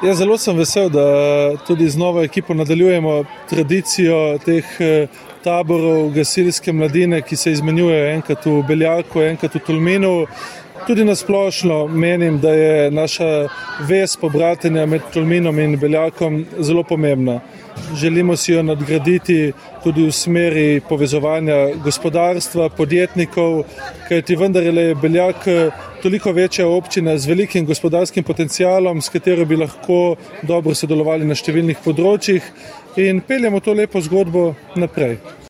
Ja, zelo sem vesel, da tudi z novo ekipo nadaljujemo tradicijo teh taborov gasilske mladine, ki se izmenjujejo enkrat v Beljaku, enkrat v Tolminu. Tudi nasplošno menim, da je naša vez pobratenja med Tolminom in Beljakom zelo pomembna. Želimo si jo nadgraditi tudi v smeri povezovanja gospodarstva, podjetnikov, kajti vendarle je Beljak toliko večja občina z velikim gospodarskim potencialom, s katero bi lahko dobro sodelovali na številnih področjih in peljemo to lepo zgodbo naprej.